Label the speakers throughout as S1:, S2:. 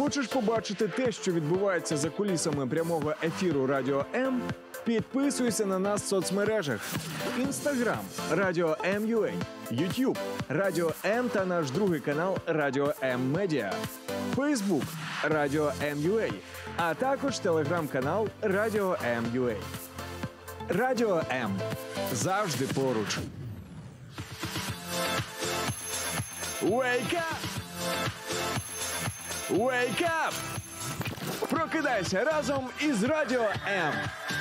S1: Хочеш побачити те, що відбувається за кулісами прямого ефіру Радіо М? Підписуйся на нас в соцмережах: Instagram – Радіо М.UA, YouTube – Радіо М та наш другий канал Радіо М Медіа, Facebook – Радіо М.UA, а також телеграм-канал Радіо М.UA. Радіо М. Завжди поруч. Wake up! Wake up! Прокидайся разом із Радіо М.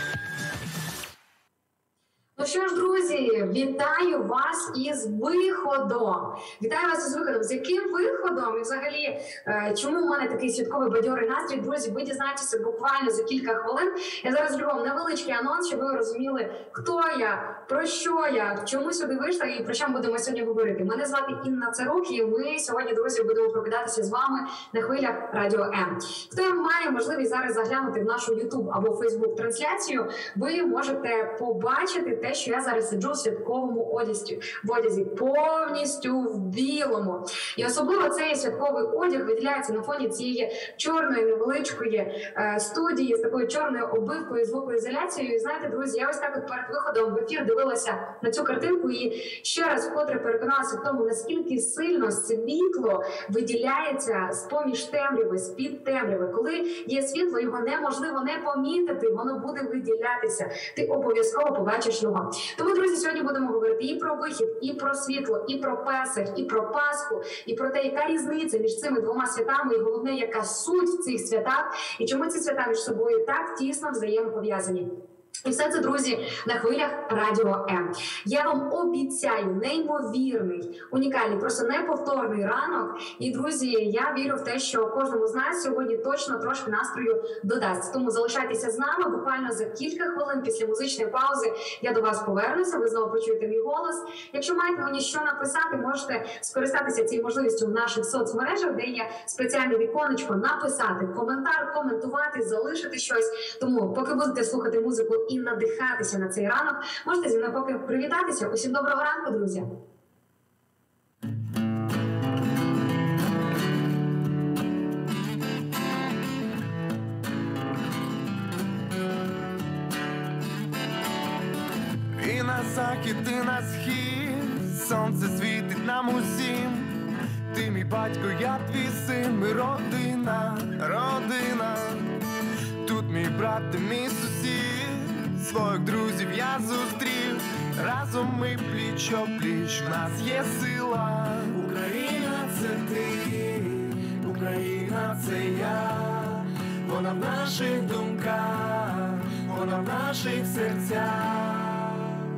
S2: Ну що ж, друзі, вітаю вас із виходом. Вітаю вас із виходом. З яким виходом? І взагалі, чому в мене такий святковий бадьорий настрій? Друзі, ви дізнаєтеся буквально за кілька хвилин. Я зараз зроблю вам невеличкий анонс, щоб ви розуміли, хто я, про що я, чому сюди вийшла і про що ми будемо сьогодні говорити. Мене звати Інна Царук, і ми сьогодні, друзі, будемо прокидатися з вами на хвилях Радіо М. Хто має можливість зараз заглянути в нашу YouTube або Facebook трансляцію, ви можете побачити те, що я зараз сиджу в святковому одязі, повністю в білому. І особливо цей святковий одяг виділяється на фоні цієї чорної невеличкої студії з такою чорною оббивкою, звукоізоляцією. І знаєте, друзі, я ось так от перед виходом в ефір дивилася на цю картинку і ще раз вкотре переконалася в тому, наскільки сильно світло виділяється з-поміж темряви, з-під темряви. Коли є світло, його неможливо не помітити, воно буде виділятися. Ти обов'язково побачиш його. Тому, друзі, сьогодні будемо говорити і про вихід, і про світло, і про Песах, і про Пасху, і про те, яка різниця між цими двома святами, і головне, яка суть в цих святах, і чому ці свята між собою так тісно взаємопов'язані. І все це, друзі, на хвилях Радіо М. Я вам обіцяю неймовірний, унікальний, просто неповторний ранок. І, друзі, я вірю в те, що кожному з нас сьогодні точно трошки настрою додасть. Тому залишайтеся з нами. Буквально за кілька хвилин після музичної паузи я до вас повернуся, ви знову почуєте мій голос. Якщо маєте мені що написати, можете скористатися цією можливістю в наших соцмережах, де є спеціальне віконечко написати коментар, коментувати, залишити щось. Тому, поки будете слухати музику і надихатися на цей ранок, можете зі мною поки привітатися. Усім доброго ранку, друзі!
S3: І на захід, і на схід, сонце світить нам усім. Ти мій батько, я твій син, ми родина, родина. Тут мій брат, ти мій сусід, своїх друзів я зустрів. Разом ми пліч-о-пліч, в нас є сила. Україна — це ти, Україна — це я. Вона в наших думках, вона в наших серцях.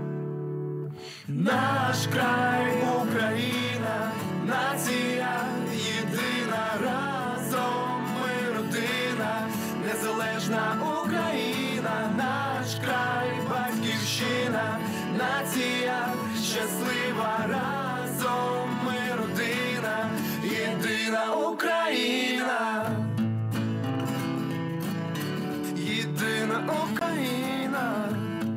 S3: Наш край, Україна, нація єдина. Разом ми родина, незалежна Україна. Наш край, батьківщина, нація щаслива. Разом ми родина, єдина Україна. Єдина Україна.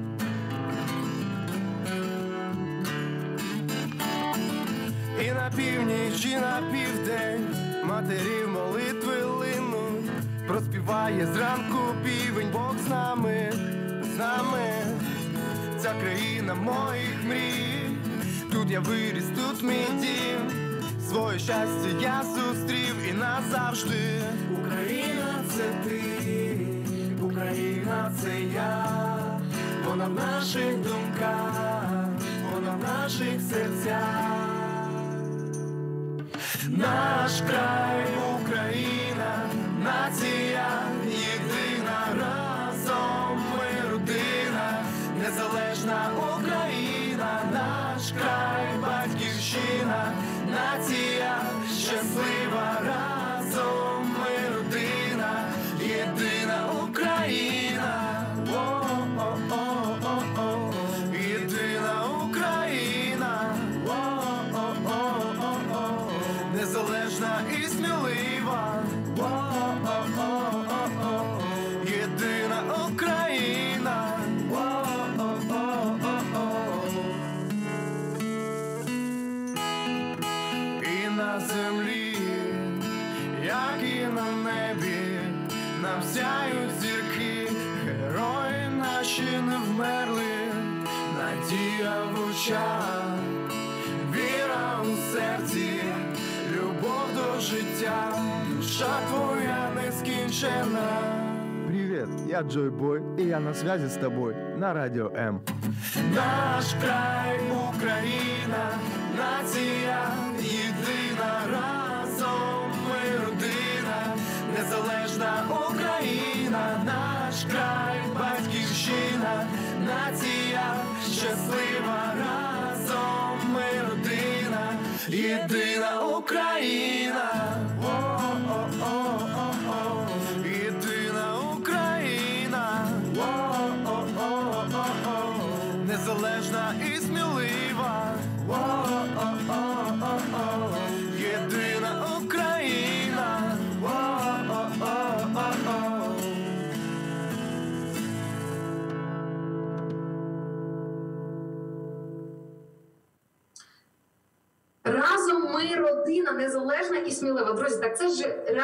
S3: І на північ, і на південь матерів молитви линуть. Проспіває зранку півень, Бог з нами, з нами. Ця країна моїх мрій, тут я виріс, тут мій дім. Своє щастя я зустрів і назавжди. Україна — це ти, Україна — це я. Вона в наших думках, вона в наших серцях. Наш край, Україна, нація єдина. Разом ми родина, незалежна Україна. Наш край, батьківщина, нація щаслива. Разом ми родина, єдина Україна. О-о-о-о-о. Єдина Україна. О-о-о-о-о. Незалежна і смілива. О-о-о-о-о. Єдина Україна. О-о-о-о-о. надія в очах, віра у серці, любов до життя, душа твоя нескінчена.
S4: Привет, я Джой Бой, и я на связи с тобой на Радио М.
S3: Наш край, Україна, нація єдина, разом ми родина, незалежна Україна, наш край, батьківщина, нація щаслива, разом ми родина, єдина Україна. Єдина Україна, незалежна і смілива, єдина Україна.
S2: Разом ми родина, незалежна і смілива. Друзі, так це ж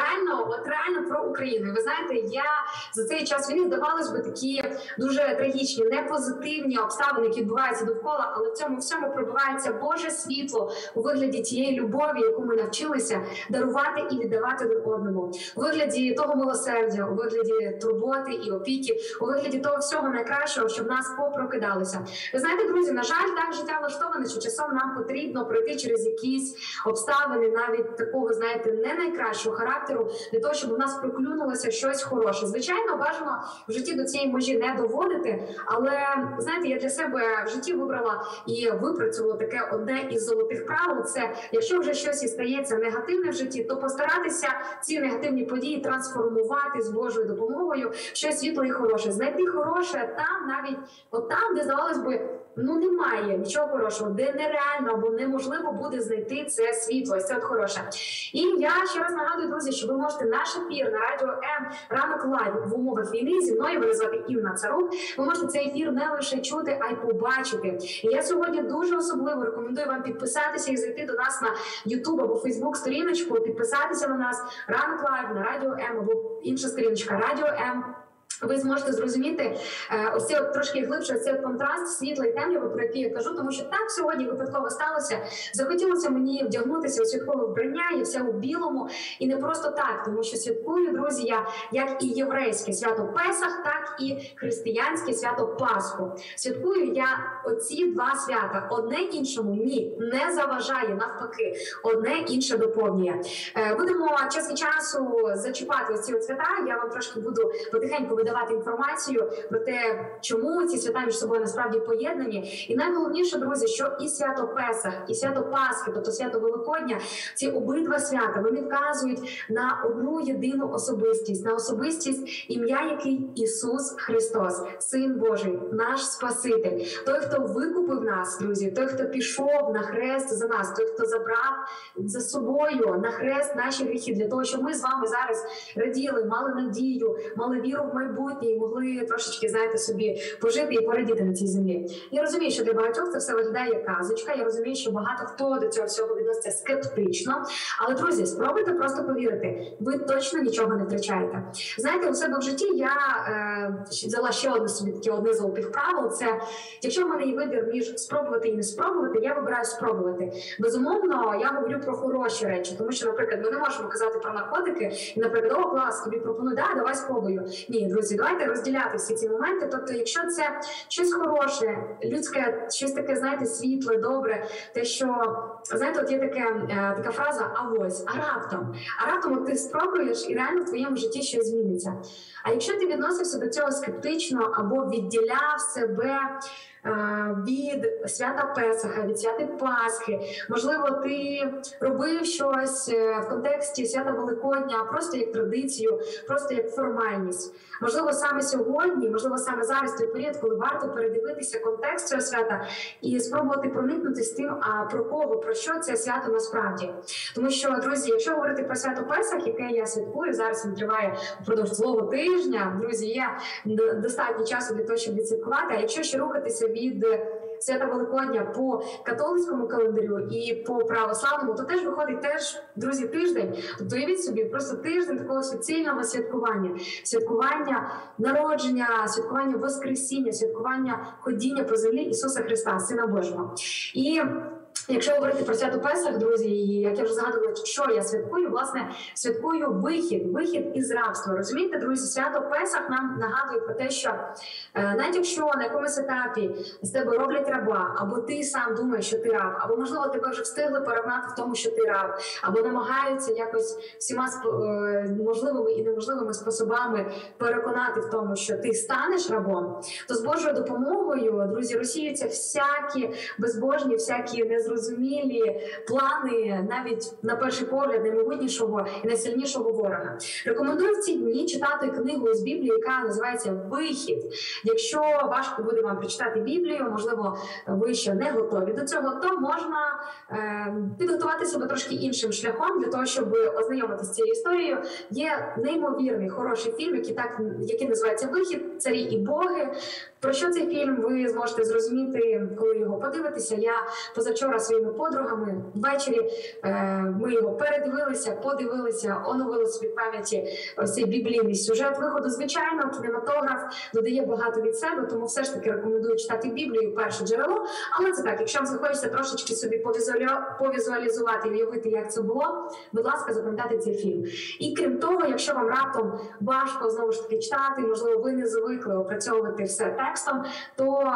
S2: реально про Україну. І ви знаєте, я за цей час війни, здавалось би, такі дуже трагічні, непозитивні обставини, які відбуваються довкола, але в цьому всьому пробивається Боже світло у вигляді тієї любові, яку ми навчилися дарувати і віддавати один одному. У вигляді того милосердя, у вигляді турботи і опіки, у вигляді того всього найкращого, щоб нас попрокидалося. Ви знаєте, друзі, на жаль, так життя влаштоване, що часом нам потрібно пройти через якісь обставини, навіть такого, знаєте, не найкращого характеру, для того, щоб у нас проклюнулося щось хороше. Звичайно, бажано в житті до цієї межі не доводити, але, знаєте, я для себе в житті вибрала і випрацювала таке одне із золотих правил. Це, якщо вже щось і стається негативне в житті, то постаратися ці негативні події трансформувати з Божою допомогою в щось світле і хороше. Знайти хороше там, навіть от там, де, здавалось би, немає нічого хорошого, де нереально або неможливо буде знайти це світло, це от хороше. І я ще раз нагадую, друзі, що ви можете наш ефір на Радіо М «Ранок лайв» в умовах війни зі мною, мене звати Інна Царук. Ви можете цей ефір не лише чути, а й побачити. І я сьогодні дуже особливо рекомендую вам підписатися і зайти до нас на YouTube або Facebook сторіночку, підписатися на нас «Ранок лайв» на Радіо М або інша сторіночка Радіо М. Ви зможете зрозуміти ось цей трошки глибше цей контраст світла і темряви, про який я кажу, тому що так сьогодні випадково сталося. Захотілося мені вдягнутися у святкове вбрання і все у білому. І не просто так, тому що святкую, друзі, я як і єврейське свято Песах, так і християнське свято Пасху. Святкую я оці два свята. Одне іншому не заважає, навпаки, одне інше доповнює. Будемо час від часу зачіпати ось ці свята. Я вам трошки буду потихеньку видавати інформацію про те, чому ці свята між собою насправді поєднані. І найголовніше, друзі, що і свято Песах, і свято Пасхи, тобто свято Великодня, ці обидва свята, вони вказують на одну єдину особистість, на особистість, ім'я який Ісус Христос, Син Божий, наш Спаситель. Той, хто викупив нас, друзі, той, хто пішов на хрест за нас, той, хто забрав за собою на хрест наші гріхи, для того, щоб ми з вами зараз раділи, мали надію, мали віру в майбутнє і могли трошечки, знаєте, собі пожити і порадіти на цій землі. Я розумію, що для багатьох це все виглядає як казочка, я розумію, що багато хто до цього всього відноситься скептично, але, друзі, спробуйте просто повірити, ви точно нічого не втрачаєте. Знаєте, у себе в житті я взяла ще одне з золотих правил, це, якщо в мене є вибір між спробувати і не спробувати, я вибираю спробувати. Безумовно, я говорю про хороші речі, тому що, наприклад, ми не можемо казати про наркотики і, наприклад, о, клас, тобі пропоную, давай спробую. Ні, друзі, давайте розділяти всі ці моменти. Тобто, якщо це щось хороше, людське, щось таке, знаєте, світле, добре, те, що, знаєте, от є така фраза «авось», а раптом от ти спробуєш і реально в твоєму житті щось зміниться. А якщо ти відносився до цього скептично або відділяв себе від свята Песаха, від свята Пасхи. Можливо, ти робив щось в контексті свята Великодня просто як традицію, просто як формальність. Можливо, саме сьогодні, можливо, саме зараз той період, коли варто передивитися контекст цього свята і спробувати проникнути з тим, а про кого, про що це свято насправді. Тому що, друзі, якщо говорити про свято Песах, яке я святкую, зараз він триває впродовж цілого тижня, друзі, є достатньо часу для того, щоб відсвяткувати, а якщо ще рухатися від свята Великодня по католицькому календарю і по православному, то теж виходить друзі, тиждень. Тобто уявіть собі, просто тиждень такого суцільного святкування народження, святкування Воскресіння, святкування ходіння по землі Ісуса Христа, Сина Божого. І якщо говорити про свято Песах, друзі, і як я вже згадувала, що я святкую, власне, святкую вихід із рабства. Розумієте, друзі, свято Песах нам нагадує про те, що навіть якщо на якомусь етапі з тебе роблять раба, або ти сам думаєш, що ти раб, або, можливо, тебе вже встигли переконати в тому, що ти раб, або намагаються якось всіма можливими і неможливими способами переконати в тому, що ти станеш рабом, то з Божою допомогою, друзі, розсіюються всякі безбожні, всякі незрозумілі плани, навіть на перший погляд, наймогутнішого і найсильнішого ворога. Рекомендую в ці дні читати книгу з Біблії, яка називається «Вихід». Якщо важко буде вам прочитати Біблію, можливо, ви ще не готові до цього, то можна підготувати себе трошки іншим шляхом для того, щоб ознайомитися з цією історією. Є неймовірний, хороший фільм, який називається «Вихід. Царі і боги». Про що цей фільм, ви зможете зрозуміти, коли його подивитеся. Я позавчора своїми подругами ввечері ми його подивилися, оновили собі в пам'яті ось цей біблійний сюжет виходу. Звичайно, кінематограф додає багато від себе, тому все ж таки рекомендую читати Біблію, перше джерело. Але це так, якщо вам захочеться трошечки собі повізуалізувати і уявити, як це було, будь ласка, запам'ятайте цей фільм. І крім того, якщо вам раптом важко знову ж таки читати, можливо, ви не звикли опрацьовувати все текстом, то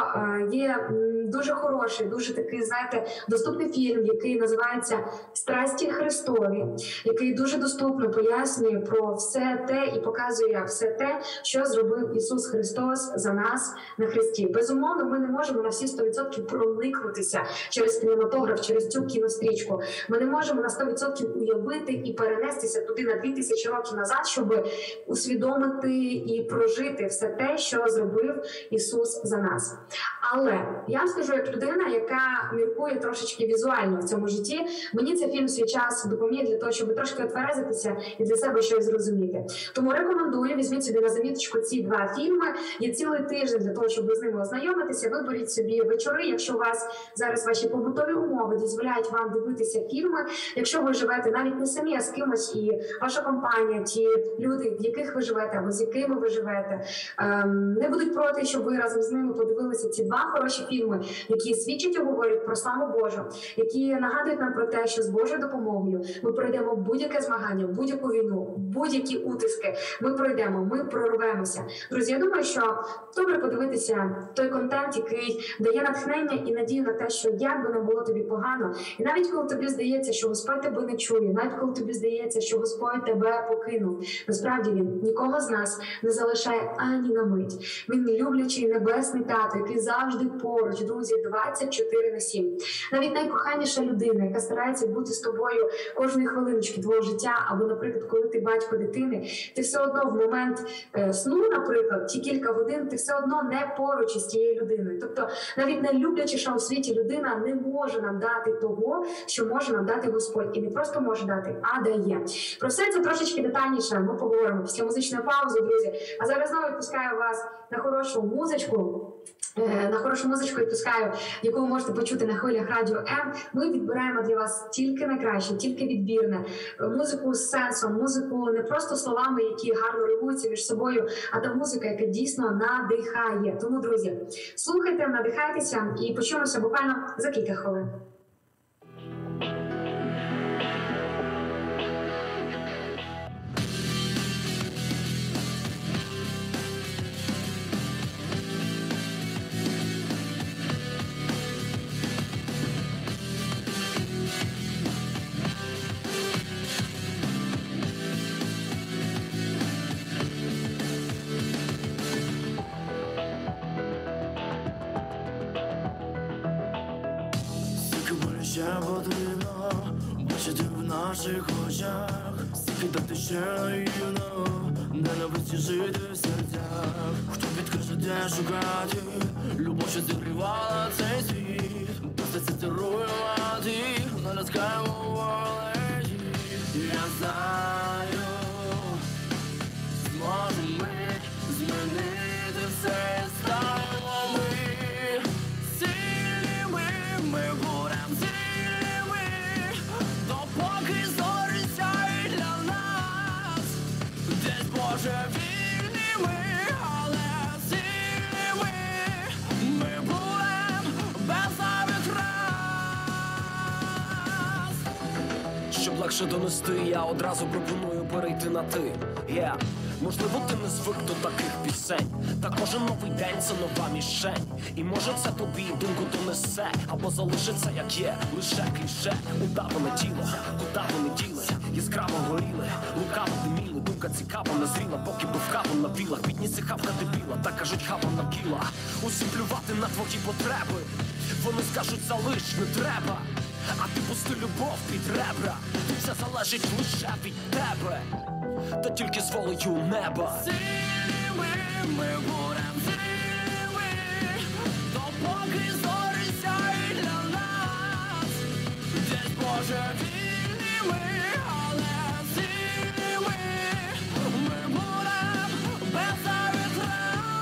S2: є дуже хороший, дуже такий, знаєте, доступний фільм, який називається «Страсті Христові», який дуже доступно пояснює про все те і показує все те, що зробив Ісус Христос за нас на Христі. Безумовно, ми не можемо на всі 100% проникнутися через кінематограф, через цю кінострічку. Ми не можемо на 100% уявити і перенестися туди на 2000 років назад, щоб усвідомити і прожити все те, що зробив Ісус за нас. Але я вам скажу, як людина, яка міркує трошечки візуально в цьому житті, мені цей фільм свій час допоміг для того, щоб трошки отверезитися і для себе щось зрозуміти. Тому рекомендую, візьміть собі на заміточку ці два фільми. Є цілий тиждень для того, щоб з ними ознайомитися. Виберіть собі вечори, якщо у вас зараз ваші побутові умови дозволяють вам дивитися фільми. Якщо ви живете навіть не самі, а з кимось, і ваша компанія, ті люди, в яких ви живете, або з якими ви живете, не будуть проти, щоб ви разом з ними подивилися ці два хороші фільми, які свідчать і говорять про славу Божу, які нагадують нам про те, що з Божою допомогою ми пройдемо будь-яке змагання, будь-яку війну, будь-які утиски. Ми пройдемо, ми прорвемося. Друзі, я думаю, що добре подивитися той контент, який дає натхнення і надію на те, що як би не було тобі погано, і навіть коли тобі здається, що Господь тебе не чує, навіть коли тобі здається, що Господь тебе покинув, насправді Він нікого з нас не залишає ані на мить. Він люблячий небесний тато, який завжди поруч, друзі, 24/7. Навіть найкоханіша людина, яка старається бути з тобою кожної хвилиночки твого життя, або, наприклад, коли ти батько дитини, ти все одно в момент сну, наприклад, ті кілька годин, ти все одно не поруч із тією людиною. Тобто навіть найлюблячіша у світі людина не може нам дати того, що може нам дати Господь. І не просто може дати, а дає. Про все це трошечки детальніше ми поговоримо після музичної паузи, друзі. А зараз знову відпускаю вас на хорошу музичку. Відпускаю, яку ви можете почути на хвилях Радіо М. Ми відбираємо для вас тільки найкраще, тільки відбірне. Музику з сенсом, музику не просто словами, які гарно римуються між собою, а та музика, яка дійсно надихає. Тому, друзі, слухайте, надихайтеся і почуємося буквально за кілька хвилин.
S3: Ще потрібно бачити в наших очах, скидати ще наївно, ненависті жити в серцях. Хто підкаже, де шукати любов, що зігрівала цей світ, просто це руйнувати, на наскаємо волеті. Я знаю, зможемо ми змінити все, станемо ми сильні.
S5: легше донести, я одразу пропоную перейти на ти. Можливо, ти не звик до таких пісень, та кожен новий день це нова мішень. І може це тобі думку донесе, або залишиться як є, лише кліше. Удаване тіло, куди вони діли, яскраво горіли, лукаво диміли. Думка цікава, назріла, поки був хабом на білах. Підніси хавка дебіла, так кажуть хабом на кіла. Усім плювати на твої потреби, вони скажуть залиш, не треба. А ти пусти любов під ребра, тут все залежить лише від тебе, та тільки з волею неба. Сильними ми будем сильними, допоки зорі сяють для нас. Десь божевільними, але сильними ми будем без завітря.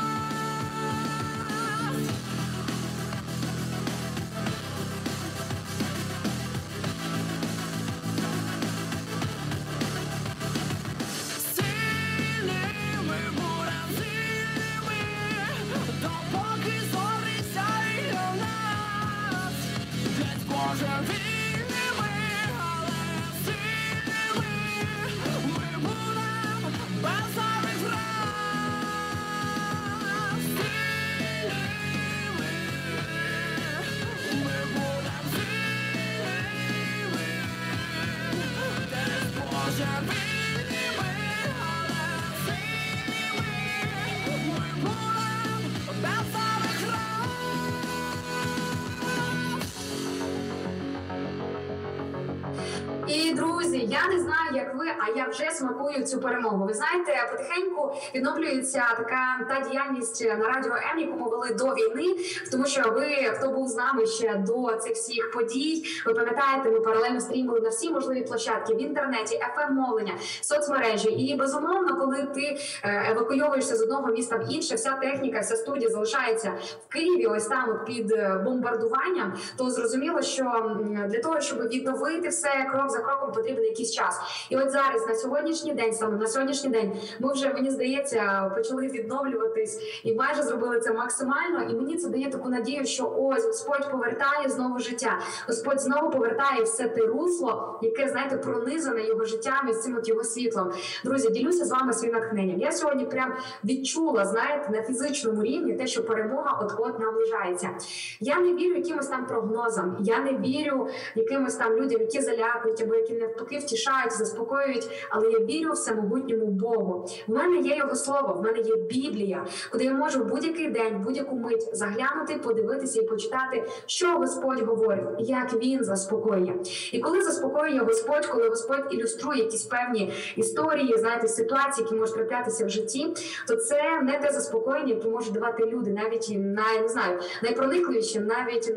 S2: І, друзі, я не знаю, як ви, а я вже смакую цю перемогу. Ви знаєте, потихеньку відновлюється така та діяльність на Радіо М, яку ми вели до війни, тому що ви, хто був з нами ще до цих всіх подій, ви пам'ятаєте, ми паралельно стрімили на всі можливі площадки в інтернеті, FM-мовлення, соцмережі. І, безумовно, коли ти евакуйовуєшся з одного міста в інше, вся техніка, вся студія залишається в Києві, ось там от під бомбардуванням, то зрозуміло, що для того, щоб відновити все крок за кроком, потрібен якийсь час. І от зараз, на сьогоднішній день, саме на сьогоднішній день, ми вже, мені здається, почали відновлюватись і майже зробили це максимально. І мені це дає таку надію, що ось Господь повертає знову життя. Господь знову повертає все те русло, яке, знаєте, пронизане його життям і з цим от його світлом. Друзі, ділюся з вами своїм натхненням. Я сьогодні прям відчула, знаєте, на фізичному рівні те, що перемога от-от наближається. Я не вірю якимось там прогнозам, я не вірю якимось там людям, які залякують або які навпаки втішають, заспокоюють, але я вірю всемогутньому Богу. В мене є Його Слово, в мене є Біблія, куди я можу в будь-який день, будь-яку мить заглянути, подивитися і почитати, що Господь говорить, як Він заспокоює. І коли заспокоює Господь, коли Господь ілюструє якісь певні історії, знаєте, ситуації, які можуть траплятися в житті, то це не те заспокоєння, яке можуть давати люди, навіть найпроникливіші, навіть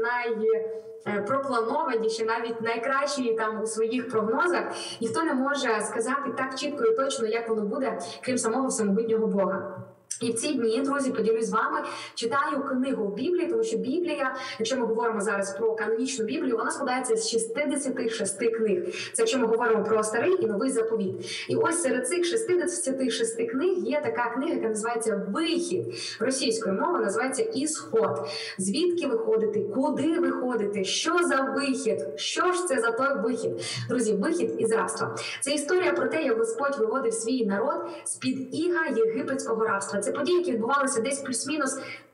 S2: пропланованіші, навіть найкращі там у своїх прогнозах. Ніхто не може сказати так чітко і точно, як воно буде, крім самого всемогутнього Бога. І в ці дні, друзі, поділюсь з вами, читаю книгу в Біблії, тому що Біблія, якщо ми говоримо зараз про канонічну Біблію, вона складається з 66 книг. Це якщо ми говоримо про Старий і Новий Заповіт. І ось серед цих 66 книг є така книга, яка називається «Вихід». Російською мовою називається «Ісход». Звідки виходити, куди виходити, що за вихід, що ж це за той вихід? Друзі, вихід із рабства. Це історія про те, як Господь виводив свій народ з-під іга єгипетського рабства. Це події, які відбувалися десь плюс-мінус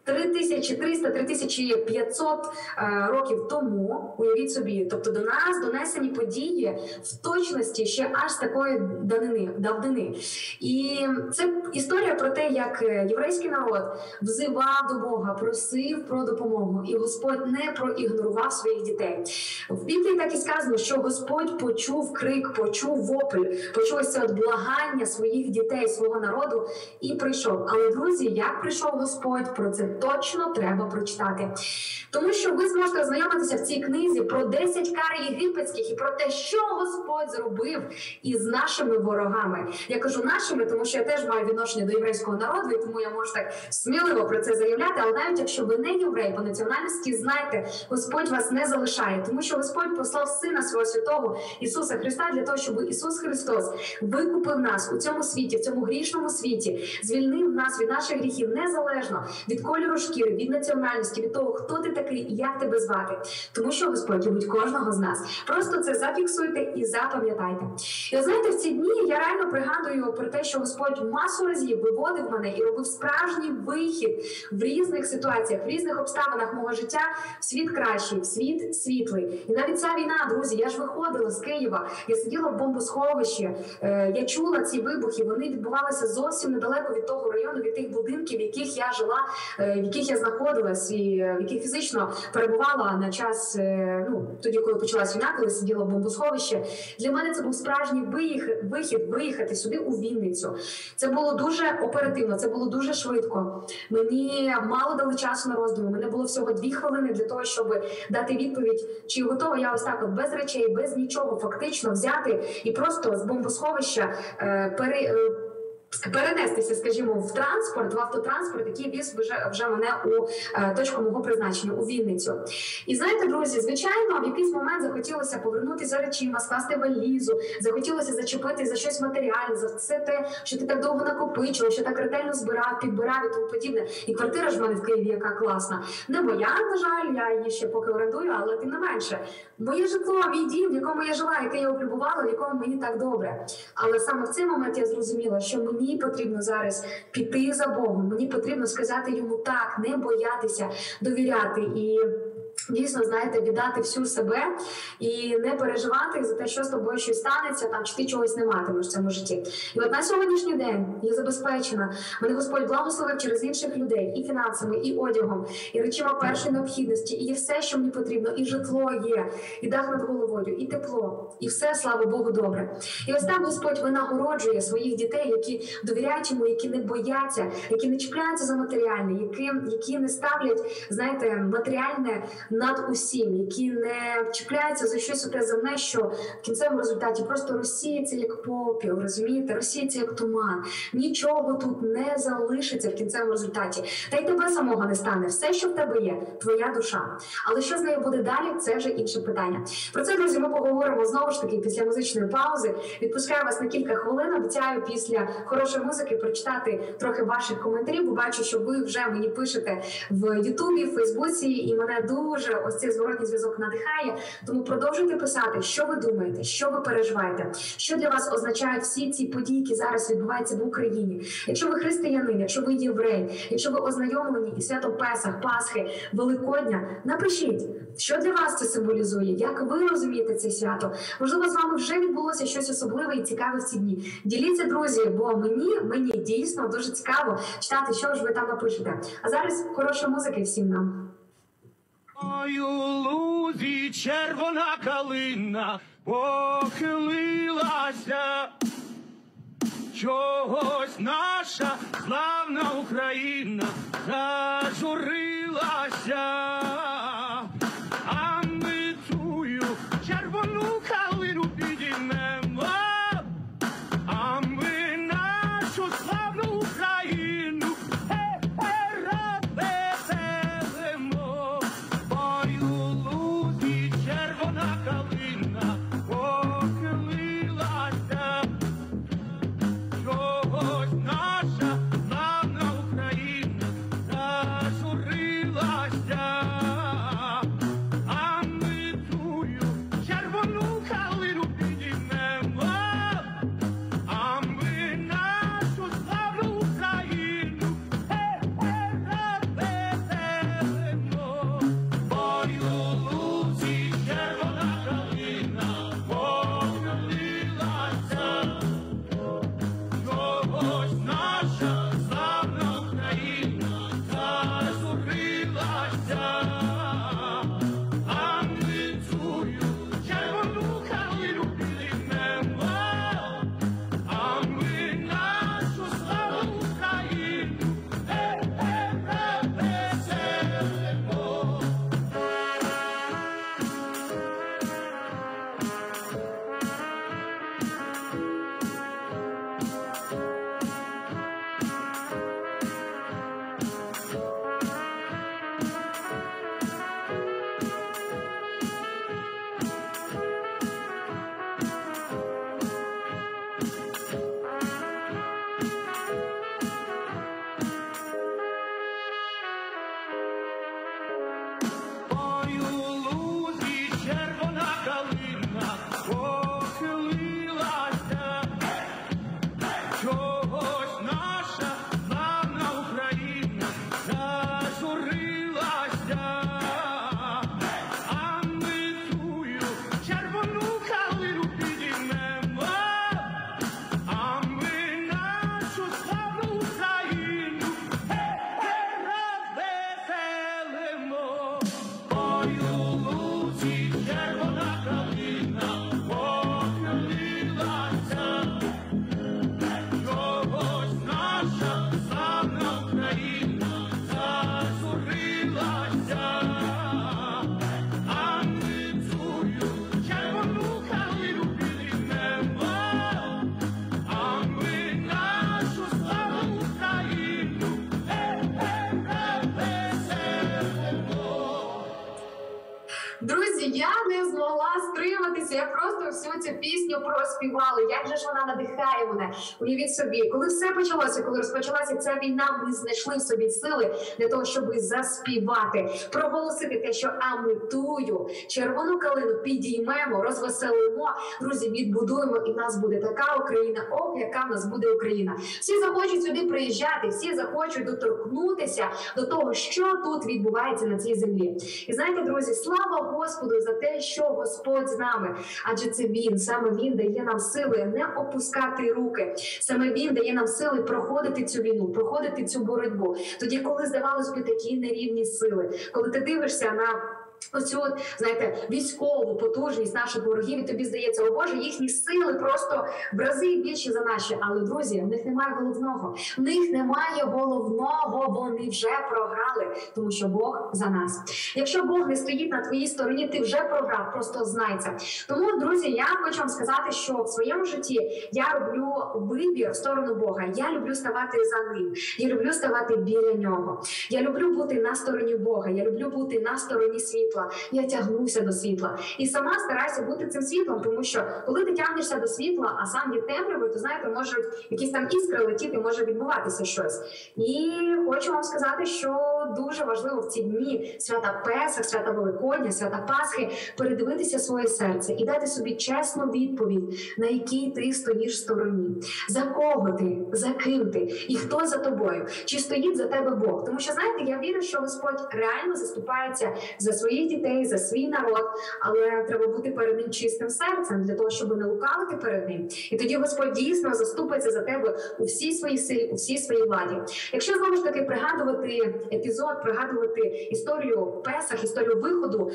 S2: 3300-3500 років тому, уявіть собі, тобто до нас донесені події в точності ще аж з такої давнини. І це історія про те, як єврейський народ взивав до Бога, просив про допомогу, і Господь не проігнорував своїх дітей. В Біблії так і сказано, що Господь почув крик, почув вопль, почув ось це от благання своїх дітей, свого народу, і прийшов. Але, друзі, як прийшов Господь, про це точно треба прочитати. Тому що ви зможете ознайомитися в цій книзі про 10 кар єгипетських і про те, що Господь зробив із нашими ворогами. Я кажу нашими, тому що я теж маю відношення до єврейського народу, і тому я можу так сміливо про це заявляти. Але навіть якщо ви не єврей по національності, знайте, Господь вас не залишає. Тому що Господь послав Сина Свого Святого Ісуса Христа для того, щоб Ісус Христос викупив нас у цьому світі, в цьому грішному світі, звільнив нас від наших гріхів незалежно від кольору кольору шкіри, від національності, від того, хто ти такий і як тебе звати. Тому що Господь любить кожного з нас. Просто це зафіксуйте і запам'ятайте. І знаєте, в ці дні я реально пригадую про те, що Господь масу разів виводив мене і робив справжній вихід в різних ситуаціях, в різних обставинах мого життя в світ кращий, в світ світлий. І навіть ця війна, друзі, я ж виходила з Києва, я сиділа в бомбосховищі, я чула ці вибухи, вони відбувалися зовсім недалеко від того району, від тих будинків, в яких я жила, в яких я знаходилась і в яких фізично перебувала на час, тоді, коли почалась війна, коли сиділа в бомбосховищі. Для мене це був справжній вихід виїхати сюди у Вінницю. Це було дуже оперативно, це було дуже швидко. Мені мало дали часу на роздуми, мене було всього 2 хвилини для того, щоб дати відповідь, чи готова я ось так от без речей, без нічого фактично взяти і просто з бомбосховища перенестися, скажімо, в автотранспорт, який віз вже мене у точку мого призначення, у Вінницю. І знаєте, друзі, звичайно, в якийсь момент захотілося повернутися за речима, скласти валізу, захотілося зачепити за щось матеріальне, за все те, що ти так довго накопичував, що так ретельно збирав, підбирав і тому подібне. І квартира ж в мене в Києві, яка класна. Не моя, на жаль, я її ще поки орендую, але тим не менше. Моє житло, мій дім, в якому я жила, яке я облюбувала, в якому мені так добре. Але саме в цей момент я зрозуміла, що мені потрібно зараз піти за Богом, мені потрібно сказати йому так, не боятися, довіряти і дійсно, знаєте, віддати всю себе і не переживати за те, що з тобою щось станеться, там, чи ти чогось не матимеш в цьому житті. І от на сьогоднішній день я забезпечена. Мене Господь благословив через інших людей і фінансами, і одягом, і речима першої необхідності, і є все, що мені потрібно, і житло є, і дах над головою, і тепло, і все, слава Богу, добре. І ось так Господь винагороджує своїх дітей, які довіряють йому, які не бояться, які не чіпляються за матеріальне, які не ставлять, знаєте, матеріальне над усім, які не чіпляються за щось оте земне, що в кінцевому результаті просто розсіється як попіл, розумієте, розсіється як туман. Нічого тут не залишиться в кінцевому результаті. Та й тебе самого не стане. Все, що в тебе є, твоя душа. Але що з нею буде далі, це вже інше питання. Про це, друзі, ми поговоримо знову ж таки після музичної паузи. Відпускаю вас на кілька хвилин. Обіцяю після хорошої музики прочитати трохи ваших коментарів, бо бачу, що ви вже мені пишете в Ютубі, в Фейсбуці, і мене дуже ось цей зворотній зв'язок надихає. Тому продовжуйте писати, що ви думаєте, що ви переживаєте, що для вас означають всі ці події, які зараз відбуваються в Україні. Якщо ви християнин, якщо ви єврей, якщо ви ознайомлені із святом Песах, Пасхи, Великодня, напишіть, що для вас це символізує, як ви розумієте це свято. Можливо, з вами вже відбулося щось особливе і цікаве в ці дні. Діліться, друзі, бо мені дійсно дуже цікаво читати, що ж ви там напишете. А зараз хороша музика всім нам.
S6: Ой, у лузі червона калина похилилася, чогось наша славна Україна зажурилася, а ми тую червону калину підіймемо, а ми нашу славну Україну радимо. Ой, у лузі червона калина похилилася, чогось наша славна Україна зажурилася. Ой, у лузі червона калина похилилася, чогось наша славна Україна зажурилася, а ми цю червону калину підіймемо, а ми нашу славну Україну
S2: Друзі, я не змогла стриматися, я просто всю цю пісню проспівала. Як же ж вона надихає мене? Уявіть собі, коли все почалося, коли розпочалася ця війна, ми знайшли в собі сили для того, щоб заспівати, проголосити те, що а ми тую червону калину підіймемо, розвеселимо, друзі, відбудуємо, і в нас буде така Україна, ох, яка в нас буде Україна. Всі захочуть сюди приїжджати, всі захочуть доторкнутися до того, що тут відбувається на цій землі. І знаєте, друзі, слава Господу за те, що Господь з нами, адже це Він, саме Він дає нам сили не опускати руки, саме Він дає нам сили проходити цю війну, проходити цю боротьбу. Тоді, коли, здавалось би, такі нерівні сили, коли ти дивишся на оцю, знаєте, військову потужність наших ворогів, і тобі здається, о Боже, їхні сили просто в рази більші за наші. Але, друзі, в них немає головного. В них немає головного, вони вже програли, тому що Бог за нас. Якщо Бог не стоїть на твоїй стороні, ти вже програв, просто знай це. Тому, друзі, я хочу вам сказати, що в своєму житті я роблю вибір в сторону Бога. Я люблю ставати за Ним. Я люблю ставати біля Нього. Я люблю бути на стороні Бога. Я люблю бути на стороні світла. Я тягнуся до світла. І сама стараюся бути цим світлом, тому що коли ти тягнешся до світла, а сам є темрявою, то, знаєте, можуть якісь там іскри летіти, може відбуватися щось. І хочу вам сказати, що дуже важливо в ці дні свята Песах, свята Великодня, свята Пасхи передивитися своє серце і дати собі чесну відповідь, на якій ти стоїш стороні. За кого ти, за ким ти і хто за тобою? Чи стоїть за тебе Бог? Тому що, знаєте, я вірю, що Господь реально заступається за своїх дітей, за свій народ, але треба бути перед ним чистим серцем для того, щоб не лукавити перед ним. І тоді Господь дійсно заступиться за тебе у всій своїй силі, у всій своїй владі. Якщо знову ж таки пригадувати епізод, пригадувати історію Песах, історію виходу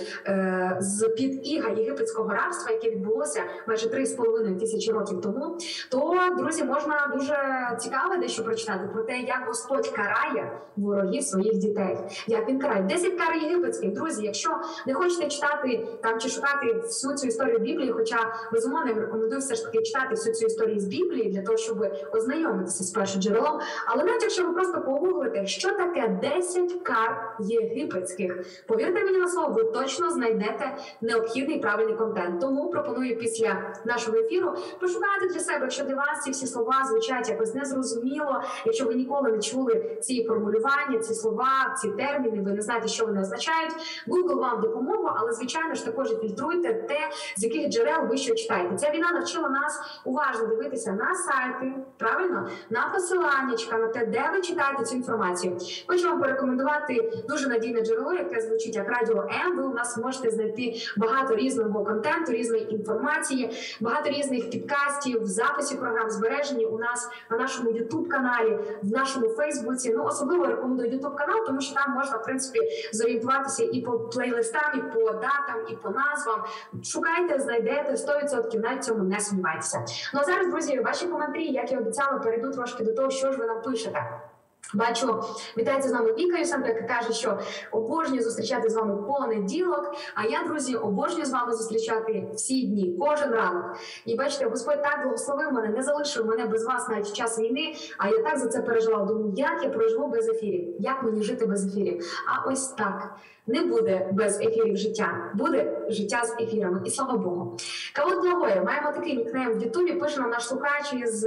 S2: з-під іга єгипетського рабства, яке відбулося майже 3,5 тисячі років тому, то, друзі, можна дуже цікаве дещо прочитати про те, як Господь карає ворогів своїх дітей. Як він карає. 10 кар єгипетських. Друзі, якщо не хочете читати там чи шукати всю цю історію Біблії, хоча, безумовно, я рекомендую все ж таки читати всю цю історію з Біблії для того, щоб ознайомитися з першим джерелом. Але навіть якщо ви просто погуглите, що таке 10 кар єгипетських, повірте мені на слово, ви точно знайдете необхідний правильний контент. Тому пропоную після нашого ефіру пошукати для себе, якщо для вас ці всі слова звучать якось незрозуміло, якщо ви ніколи не чули ці формулювання, ці слова, ці терміни, ви не знаєте, що вони означають, Google вам допомогу, але, звичайно ж, також фільтруйте те, з яких джерел ви що читаєте. Ця війна навчила нас уважно дивитися на сайти, правильно? На посиланнячка, на те, де ви читаєте цю інформацію. Хочу вам порекомендувати дуже надійне джерело, яке звучить як Радіо М. Ви у нас можете знайти багато різного контенту, різної інформації, багато різних підкастів, записів програм збережені у нас на нашому YouTube-каналі, в нашому Фейсбуці. Ну, особливо рекомендую YouTube-канал, тому що там можна, в принципі, зорієнтуватися і по плейлистам, і по датам, і по назвам. Шукайте, знайдете, 100%, навіть цьому не сумнівайтеся. Ну а зараз, друзі, ваші коментарі, як і обіцяла, перейду трошки до того, що ж ви нам пишете. Бачу, вітається з нами Віка Юсенко, яка каже, що обожнюю зустрічати з вами понеділок, а я, друзі, обожнюю з вами зустрічати всі дні, кожен ранок. І бачите, Господь так благословив мене, не залишив мене без вас навіть в час війни, а я так за це переживала. Думаю, як я проживу без ефірів, як мені жити без ефірів. А ось так. Не буде без ефірів життя, буде життя з ефірами. І слава Богу. Кавот Благоє, маємо такий нікнейм в Ютубі, пише нам наш слухач із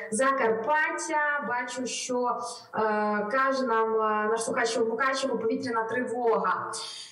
S2: Закарпаття. Бачу, що каже нам наш слухач, що в Мукачево повітряна тривога.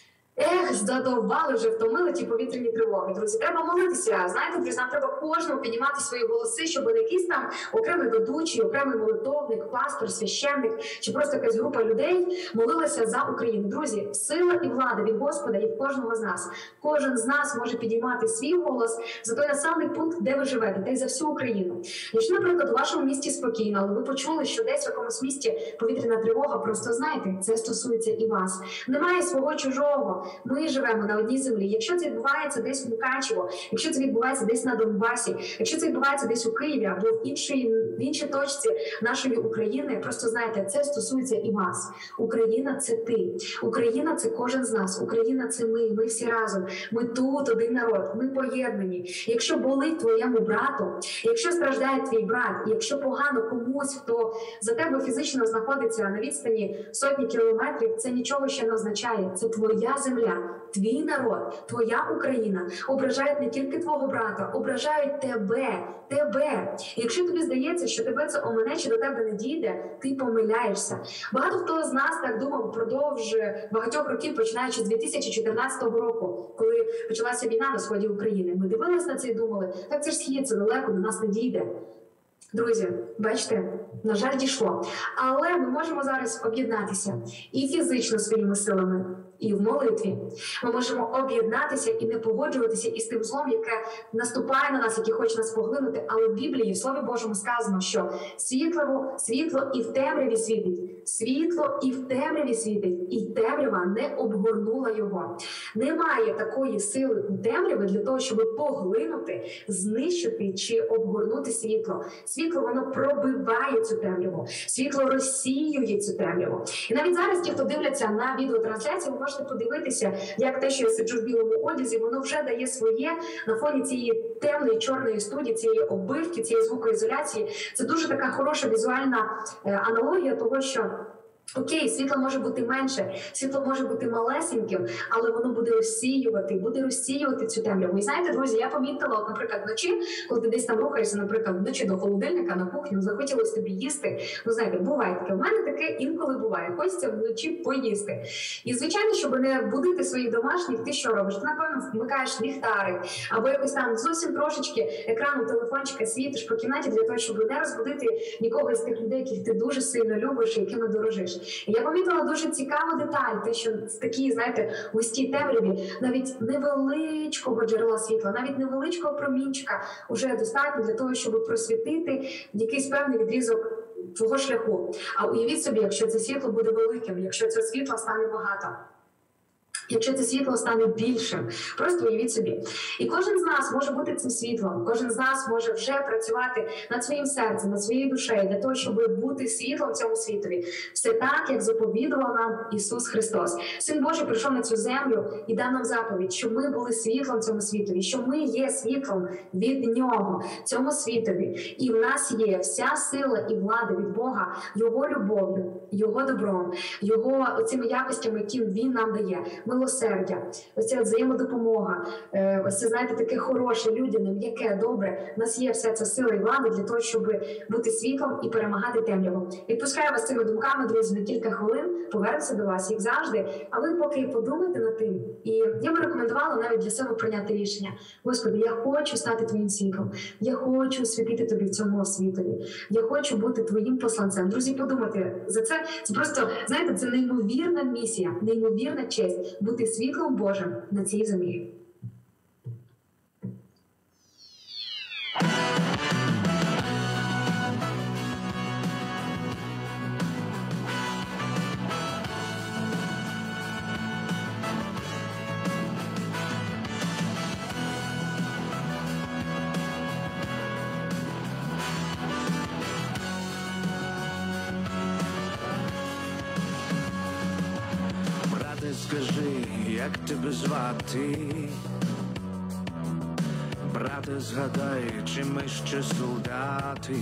S2: Задовбали вже, втомили ті повітряні тривоги. Друзі, треба молитися. Знаєте, друзі, нам треба кожному піднімати свої голоси, щоб не якийсь там окремий ведучий, окремий молитовник, пастор, священник, чи просто якась група людей молилася за Україну. Друзі, сила і влада від Господа і в кожного з нас. Кожен з нас може підіймати свій голос за той населений пункт, де ви живете, та й за всю Україну. Якщо, наприклад, у вашому місті спокійно, але ви почули, що десь в якомусь місті повітряна тривога, просто знайте, це стосується і вас. Немає свого чужого. Ми ми живемо на одній землі. Якщо це відбувається десь в Мукачево, якщо це відбувається десь на Донбасі, якщо це відбувається десь у Києві або в іншій точці нашої України, просто знайте, це стосується і вас. Україна – це ти. Україна – це кожен з нас. Україна – це ми всі разом. Ми тут один народ, ми поєднані. Якщо болить твоєму брату, якщо страждає твій брат, якщо погано комусь, хто за тебе фізично знаходиться на відстані сотні кілометрів, це нічого ще не означає. Це твоя земля, твій народ, твоя Україна. Ображають не тільки твого брата, ображають тебе. Якщо тобі здається, що тебе це омине чи до тебе не дійде, ти помиляєшся. Багато хто з нас так думав впродовж багатьох років, починаючи з 2014 року, коли почалася війна на сході України. Ми дивилися на це і думали, так це ж схід, це далеко, до нас не дійде. Друзі, бачите, на жаль, дійшло. Але ми можемо зараз об'єднатися і фізично своїми силами, і в молитві. Ми можемо об'єднатися і не погоджуватися із тим злом, яке наступає на нас, яке хоче нас поглинути. Але в Біблії, в Слові Божому сказано, що світло і в темряві світить. Світло і в темряві світить, і темрява не обгорнула його. Немає такої сили у темряві для того, щоб поглинути, знищити чи обгорнути світло. Світло, воно пробиває цю темряву. Світло розсіює цю темряву. І навіть зараз ті, хто дивляться на відеотрансляцію, ви можете подивитися, як те, що я сиджу в білому одязі, воно вже дає своє на фоні цієї темної чорної студії, цієї оббивки, цієї звукоізоляції. Це дуже така хороша візуальна аналогія того, що окей, світло може бути менше, світло може бути малесеньким, але воно буде розсіювати цю темряву. І знаєте, друзі, я помітила, от, наприклад, вночі, коли ти десь там рухаєшся, наприклад, вночі до холодильника, на кухню, захотілося тобі їсти. Ну, знаєте, буває таке. У мене таке інколи буває. Хочеться вночі поїсти. І, звичайно, щоб не будити своїх домашніх, ти що робиш? Ти, напевно, вмикаєш ліхтарик, або якось там зовсім трошечки екрану телефончика світиш по кімнаті для того, щоб не розбудити нікого із тих людей, яких ти дуже сильно любиш і якими дорожиш. Я помітила дуже цікаву деталь, те, що в такій, знаєте, густій темряві навіть невеличкого джерела світла, навіть невеличкого промінчика вже достатньо для того, щоб просвітити якийсь певний відрізок твого шляху. А уявіть собі, якщо це світло буде великим, якщо це світло стане багато. Якщо це світло стане більшим, просто уявіть собі. І кожен з нас може бути цим світлом, кожен з нас може вже працювати над своїм серцем, над своєю душею, для того, щоб бути світлом в цьому світові. Все так, як заповідував нам Ісус Христос. Син Божий прийшов на цю землю і дав нам заповідь, щоб ми були світлом в цьому світові, що ми є світлом від Нього, цьому світові. І в нас є вся сила і влада від Бога, Його любов'ю, Його добром, Його цими якостями, які Він нам дає. Милосердя, ось ця взаємодопомога, ось це, знаєте, таке хороше, людяне, м'яке, добре. У нас є вся ця сила і влада для того, щоб бути світлом і перемагати темряву. Відпускаю вас цими думками, друзі, на кілька хвилин, повернуся до вас, як завжди. А ви поки подумайте над тим. І я би рекомендувала навіть для себе прийняти рішення. Господи, я хочу стати Твоїм світлом. Я хочу світити Тобі в цьому світові. Я хочу бути Твоїм посланцем. Друзі, подумайте за це. Це просто, знаєте, це неймовірна місія, неймовірна честь бути світлом Божим на цій землі.
S3: Скажи, як тебе звати? Брате, згадай, чи ми ще солдати?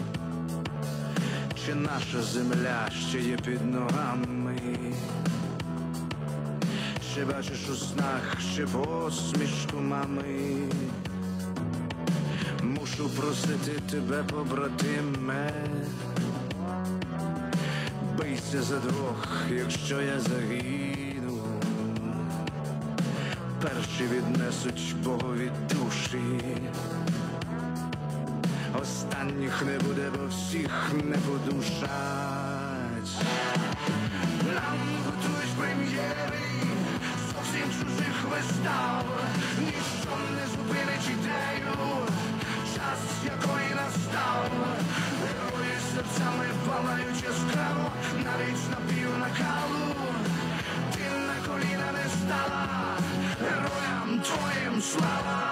S3: Чи наша земля ще є під ногами? Чи бачиш у снах ще посмішку мами? Мушу просити тебе, побратиме, бийся за двох, якщо я загину. Перші віднесуть Богові душі, останніх не буде, бо всіх не подушать. Нам готують прем'єри зовсім чужих вистав. Ніщо не зупинить ідею, час якої настав. Герої серцями палають яскраво, навіть на пів накалу. Ти на коліна не стала, героям твоїм слава.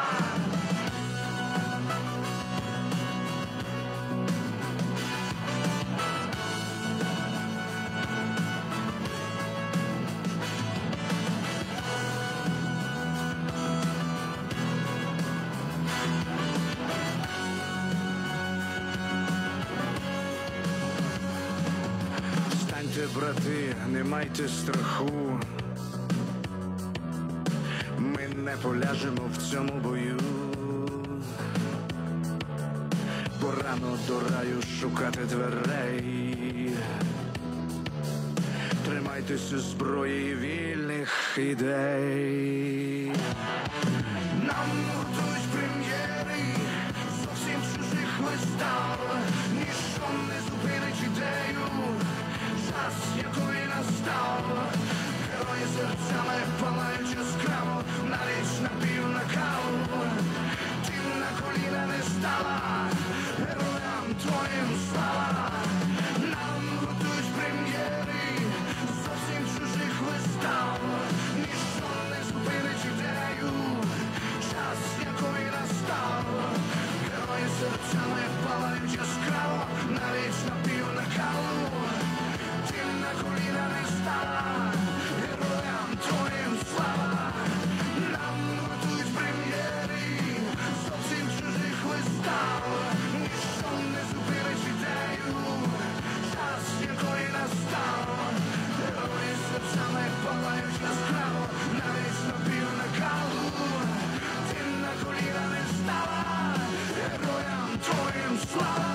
S3: Брати, не майте страху, ми не поляжемо в цьому бою, бо рано до раю шукати дверей. Тримайтеся зброї вільних ідей. Нам готують прем'єри зовсім чужих вистав, ніщо не зупинить ідею, час якої настав. Герої серцями палають яскраво, навіть напів на каву. Ти на коліна не стала, героям твоїм слава. Нам готують прем'єри зовсім чужих вистав, ніщо не зупинить ідею, час якої настав. Герої серцями палають яскраво, навіть напів на каву. Ти на коліна не стала, героям твоїм слава. Нам готують прем'єри зовсім чужих вистав, ніщо не зупинить ідею, час якої настав. Герої серцями палають яскраво, навіть напів на каву. Ти на коліна не стала, героям твоїм слава.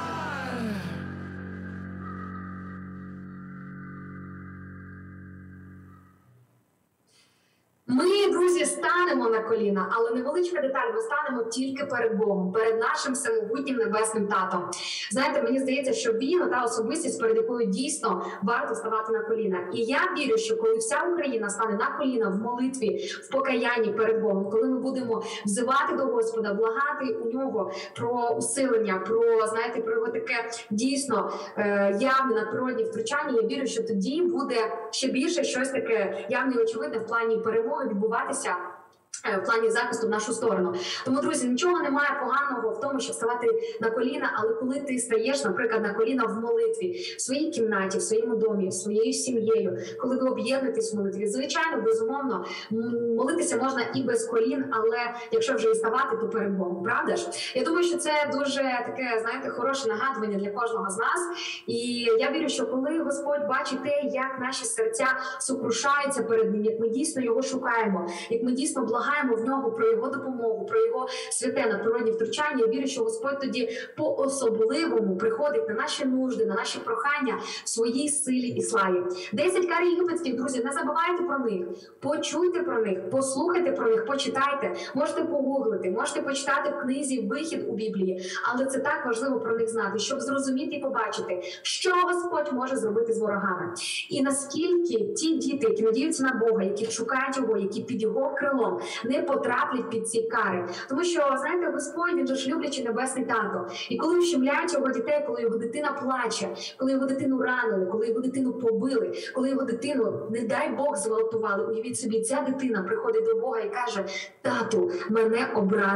S2: Ми, друзі, станемо на коліна, але невеличка деталь, ми станемо тільки перед Богом, перед нашим всемогутнім небесним татом. Знаєте, мені здається, що він, та особистість, перед якою дійсно варто ставати на коліна. І я вірю, що коли вся Україна стане на коліна в молитві, в покаянні перед Богом, коли ми будемо взивати до Господа, благати у нього про усилення, про, знаєте, про його таке дійсно явне надприродне втручання, я вірю, що тоді буде ще більше щось таке явне і очевидне в плані перемоги відбуватися в плані захисту в нашу сторону. Тому, друзі, нічого немає поганого в тому, щоб ставати на коліна, але коли ти стаєш, наприклад, на коліна в молитві, в своїй кімнаті, в своєму домі, своєю сім'єю, коли ви об'єднуєтесь в молитві, звичайно, безумовно, молитися можна і без колін, але якщо вже і ставати, то перед Богом, правда ж? Я думаю, що це дуже таке, знаєте, хороше нагадування для кожного з нас. І я вірю, що коли Господь бачить те, як наші серця сокрушаються перед Ним, як ми дійсно Його шукаємо, як ми дійсно благаємо в нього про його допомогу, про його святе надприродне втручання. Я вірю, що Господь тоді по-особливому приходить на наші нужди, на наші прохання в своїй силі і славі. 10 карій єгипетських, друзі, не забувайте про них, почуйте про них, послухайте про них, почитайте, можете погуглити, можете почитати в книзі «Вихід» у Біблії, але це так важливо про них знати, щоб зрозуміти і побачити, що Господь може зробити з ворогами. І наскільки ті діти, які надіються на Бога, які шукають Його, які під Його крилом, не потраплять під ці кари. Тому що, знаєте, Господь, Він же ж люблячий небесний тато. І коли ущемляють Його дітей, коли його дитина плаче, коли його дитину ранили, коли його дитину побили, коли його дитину, не дай Бог, зґвалтували, уявіть собі, ця дитина приходить до Бога і каже: тату, мене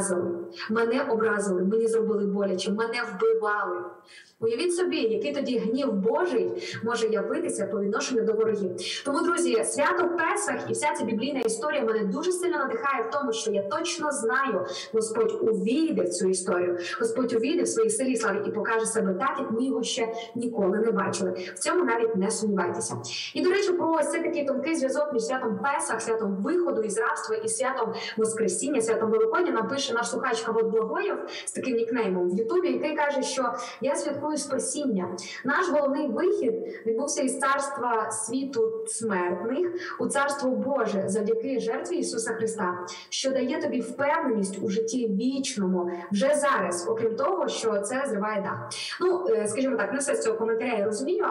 S2: образили, мені зробили боляче, мене вбивали. Уявіть собі, який тоді гнів Божий може явитися по відношенню до ворогів. Тому, друзі, свято Песах і вся ця біблійна історія мене дуже сильно надихає в тому, що я точно знаю, Господь увійде в цю історію. Господь увійде в своїй силі і славі і покаже себе так, як ми його ще ніколи не бачили. В цьому навіть не сумнівайтеся. І, до речі, про ось цей такий тонкий зв'язок між святом Песах, святом виходу із рабства і святом Воскресіння, святом Великодня нам пише наш слухач Кавод Благоєв з таким нікнеймом в Ютубі, який каже, що я святкую спасіння. Наш головний вихід відбувся із царства світу смертних у царство Боже завдяки жертві Ісуса Христа, що дає тобі впевненість у житті вічному вже зараз, окрім того, що це зриває дах. Ну, скажімо так, не все з цього коментаря я розумію,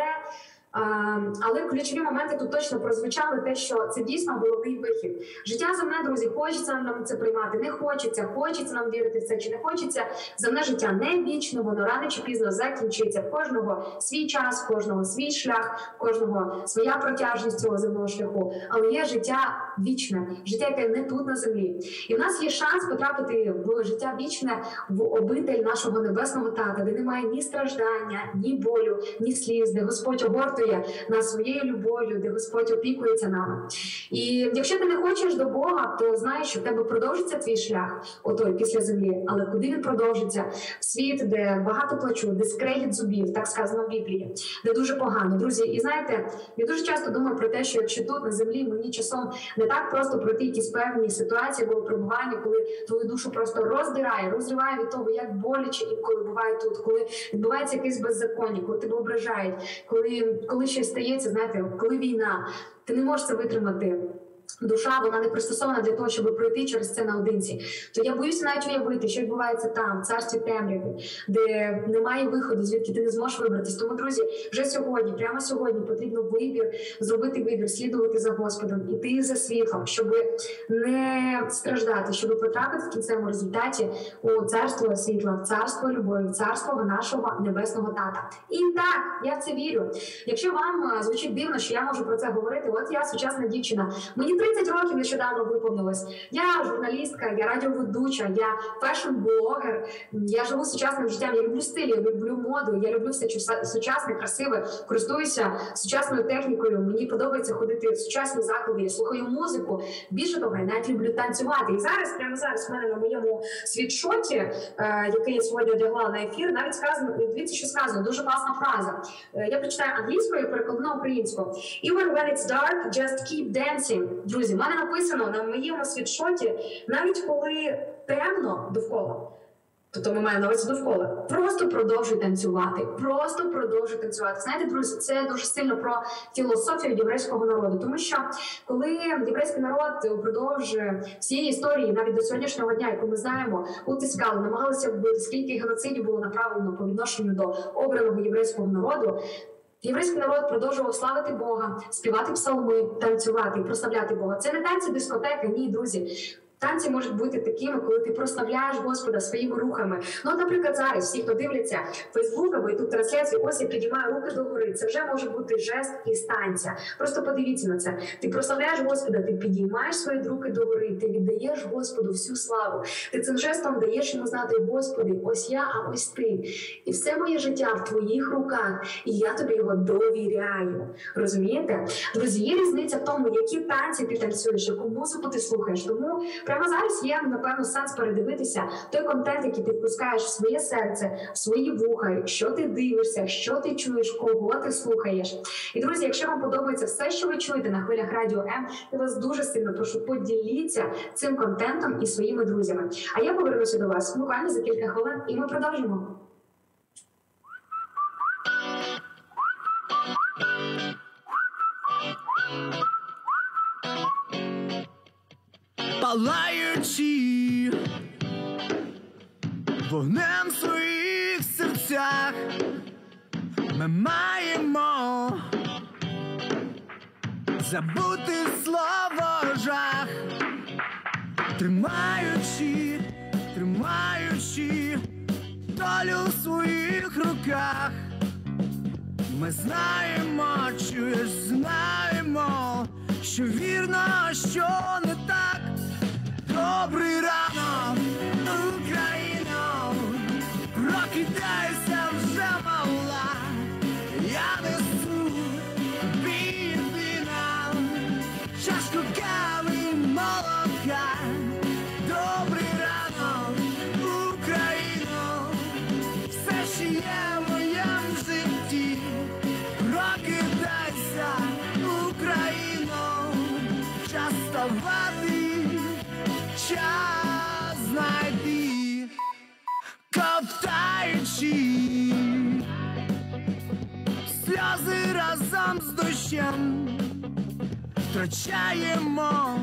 S2: але ключові моменти тут точно прозвучали, те, що це дійсно головний вихід. Життя земне, друзі, хочеться нам це приймати, не хочеться, хочеться нам вірити в це чи не хочеться. Земне життя не вічно, воно рано чи пізно закінчується. В кожного свій час, в кожного свій шлях, в кожного своя протяжність цього земного шляху. Але є життя вічне, життя, яке не тут на землі. І в нас є шанс потрапити в життя вічне, в обитель нашого небесного Тата, де немає ні страждання, ні болю, ні сліз, де Господь огортує нас своєю любов'ю, де Господь опікується нами. І якщо ти не хочеш до Бога, то знаєш, що в тебе продовжиться твій шлях, отой після землі. Але куди він продовжиться? В світ, де багато плачу, де скрегіт зубів, так сказано в Біблії, де дуже погано. Друзі, і знаєте, я дуже часто думаю про те, що якщо тут на землі мені часом не так просто пройти якісь певні ситуації або випробування, коли твою душу просто розриває від того, як боляче інколи буває тут, коли відбувається якесь беззаконня, коли тебе ображають, коли щось стається, знаєте, коли війна, ти не можеш це витримати. Душа, вона не пристосована для того, щоб пройти через це наодинці. То я боюся навіть уявити, що відбувається там, в царстві темряви, де немає виходу, звідки ти не зможеш вибратись. Тому, друзі, вже сьогодні, прямо сьогодні потрібно зробити вибір, слідувати за Господом, іти за світлом, щоб не страждати, щоб потрапити в кінцевому результаті у царство світла, в царство любові, в царство нашого небесного Тата. І так, я в це вірю. Якщо вам звучить дивно, що я можу про це говорити, от я сучасна дівчина, мені 30 років нещодавно виповнилось. Я журналістка, я радіоведуча, я фешн-блогер, я живу сучасним життям, я люблю стиль, я люблю моду, я люблю все сучасне, красиве, користуюся сучасною технікою, мені подобається ходити в сучасні заклади, я слухаю музику. Більше того, я навіть люблю танцювати. І зараз, прямо зараз, в мене на моєму світшоті, який я сьогодні одягла на ефір, навіть сказано, дивіться, що сказано, дуже класна фраза. Я прочитаю англійською, перекладу на українську. Even when it's dark, just keep dancing. Друзі, в мене написано на моєму світшоті, навіть коли темно довкола, тобто ми маємо на увазі довкола, просто продовжуй танцювати, просто продовжуй танцювати. Знаєте, друзі, це дуже сильно про філософію єврейського народу, тому що коли єврейський народ упродовж всієї історії, навіть до сьогоднішнього дня, яку ми знаємо, утискали, намагалися вбити, скільки геноцидів було направлено по відношенню до обраного єврейського народу, єврейський народ продовжував славити Бога, співати псалми, танцювати і прославляти Бога. Це не танці дискотеки, ні, друзі. Танці можуть бути такими, коли ти прославляєш Господа своїми рухами. Ну, от, наприклад, зараз всі, хто дивляться Фейсбук або YouTube трансляцію, ось я підіймаю руки догори. Це вже може бути жест із танця. Просто подивіться на це. Ти прославляєш Господа, ти підіймаєш свої руки догори, ти віддаєш Господу всю славу. Ти цим жестом даєш йому знати: Господи, ось я, а ось ти. І все моє життя в твоїх руках, і я тобі його довіряю. Розумієте? Друзі, є різниця в тому, які танці ти танцюєш, яку музику ти слухаєш. Тому прямо зараз є, напевно, сенс передивитися той контент, який ти впускаєш в своє серце, в свої вуха, що ти дивишся, що ти чуєш, кого ти слухаєш. І, друзі, якщо вам подобається все, що ви чуєте на хвилях Радіо М, я вас дуже сильно прошу, поділіться цим контентом із своїми друзями. А я повернуся до вас буквально за кілька хвилин, і ми продовжимо.
S4: Палаючи вогнем в своїх серцях, ми маємо забути слово жах, тримаючи долю в своїх руках. Ми знаємо, чуєш, знаємо, що вірно, що не так. Добрий ранок, Україно, прокидайся вже, мала, я несу тобі єдина чашку кави й молока. Добрий ранок, Україно, все, що є в моєму житті. Прокидайся, Україно, час вставати, час знайти, ковтаючи сльози разом з дощем, втрачаємо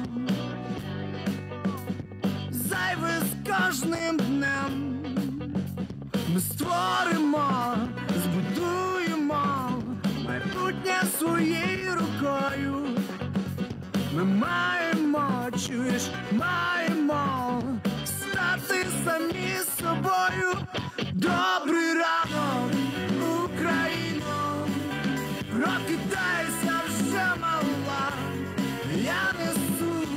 S4: зайве з кожним днем. Ми створимо, збудуємо майбутнє своєю рукою. Ми маємо, чуєш, маємо стати самі собою. Добрий ранок, Україно, прокидайся вже, мала, я несу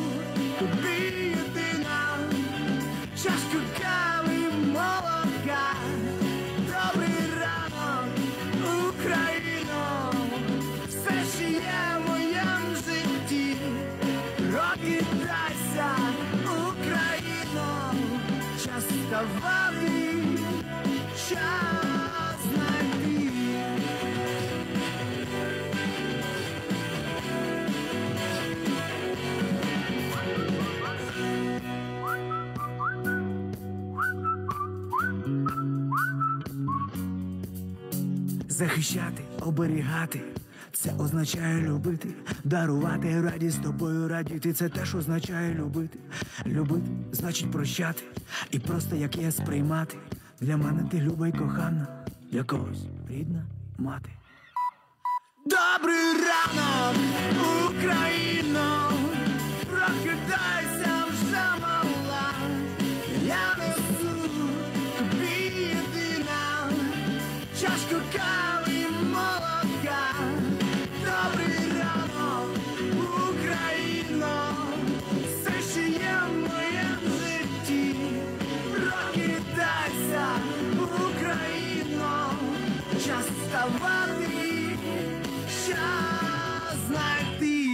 S3: чашку кави, молока. Добрий ранок, Україно, все, що є в моєму житті. Прокидайся, Україно, час вставати, час знайти.
S7: Захищати, оберігати, це означає любити, дарувати радість тобою радіти, це теж означає любити. Любити значить прощати і просто як є сприймати. Для мене ти люба й кохана, для когось рідна мати.
S3: Добрий ранок, Україно, прокидайся вже мала, я несу тобі єдина, чашку кави, молока. Добрий ранок, Україно, все, що є в моєму житті. Прокидайся, Україно, час вставати, час знайти.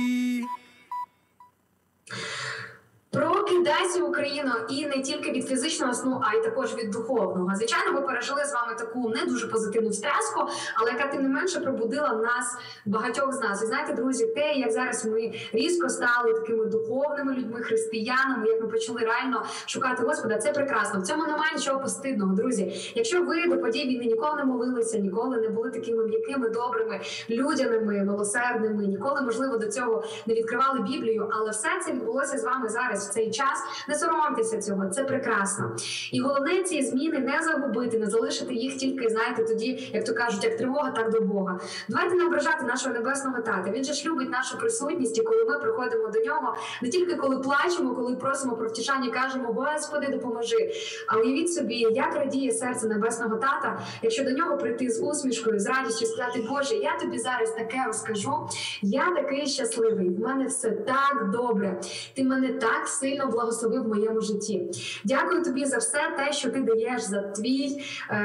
S2: Прокидайся, Україно, і не тільки від фізичного сну, а й також від духовного. Звичайно, ми пережили з вами таку не дуже позитивну встряску, але яка тим не менше пробудила нас, багатьох з нас. І знаєте, друзі, те, як зараз ми різко стали такими духовними людьми, християнами, як ми почали реально шукати Господа, це прекрасно. В цьому немає нічого постидного, друзі. Якщо ви до подій війни ніколи не молилися, ніколи не були такими м'якими, добрими, людяними, милосердними, ніколи, можливо, до цього не відкривали Біблію, але все це відбулося з вами зараз в цей час. Не соромтеся цього, це прекрасно. І головне ці зміни не загубити, не залишити їх тільки, знаєте, тоді, як то кажуть, як тривога, так до Бога. Давайте не ображати нашого небесного тата. Він же ж любить нашу присутність, і коли ми приходимо до нього, не тільки коли плачемо, коли просимо про втішання, кажемо: Господи, допоможи. А уявіть собі, як радіє серце небесного тата, якщо до нього прийти з усмішкою, з радістю, сказати: Боже, я тобі зараз таке розкажу, я такий щасливий, в мене все так добре, ти мене так сильно благословив в моєму житті. Дякую тобі за все те, що ти даєш, за твій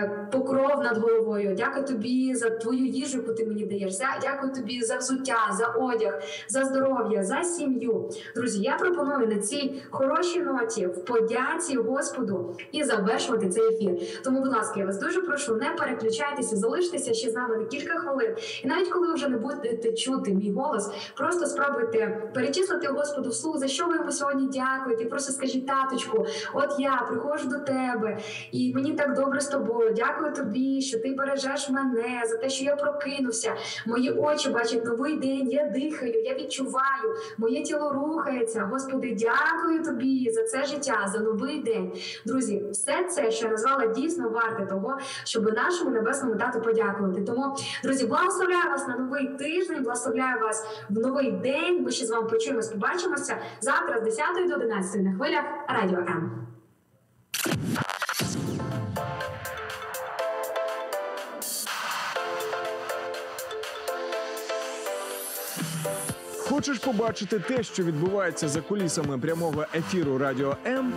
S2: покров над головою. Дякую тобі за твою їжу, яку ти мені даєш. Дякую тобі за взуття, за одяг, за здоров'я, за сім'ю. Друзі, я пропоную на цій хорошій ноті в подяці Господу і завершувати цей ефір. Тому, будь ласка, я вас дуже прошу, не переключайтеся, залиштеся ще з нами на кілька хвилин. І навіть коли ви вже не будете чути мій голос, просто спробуйте перечислити Господу вслух, за що ви йому сьогодні дякуєте. І просто скажіть: таточку, от я приходжу до тебе, і мені так добре з тобою. Дякую тобі, що ти бережеш мене, за те, що я прокинувся. Мої очі бачать новий день, я дихаю, я відчуваю, моє тіло рухається. Господи, дякую тобі за це життя, за новий день. Друзі, все це, що я назвала, дійсно варте того, щоб нашому небесному тату подякувати. Тому, друзі, благословляю вас на новий тиждень, благословляю вас в новий день. Ми ще з вами почуємось, побачимося завтра з 10 до 11 на хвилях Радіо М.
S1: Хочеш побачити те, що відбувається за кулісами прямого ефіру Радіо М?